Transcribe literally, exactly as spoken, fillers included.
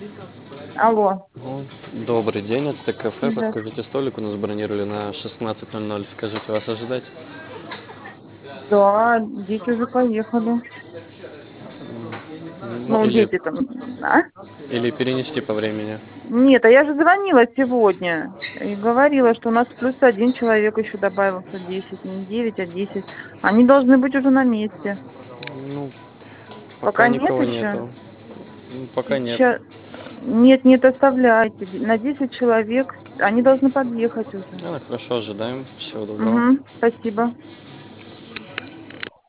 Алло, Ну, добрый день, это кафе. здравствуйте. Подскажите, столик у нас бронировали на шестнадцать ноль ноль. Скажите, вас ожидать? Да, дети уже поехали. Ну, Ну, или, дети там, а? или перенести по времени. Нет, а я же звонила сегодня и говорила, что у нас плюс один человек еще добавился, десять, не девять, а десять. Они должны быть уже на месте. Ну, пока Пока нет никого еще? нету. Ну, пока нет. Сейчас... Нет, нет, оставляйте. На десять человек они должны подъехать уже. А, хорошо, ожидаем. Всего доброго. Угу, спасибо.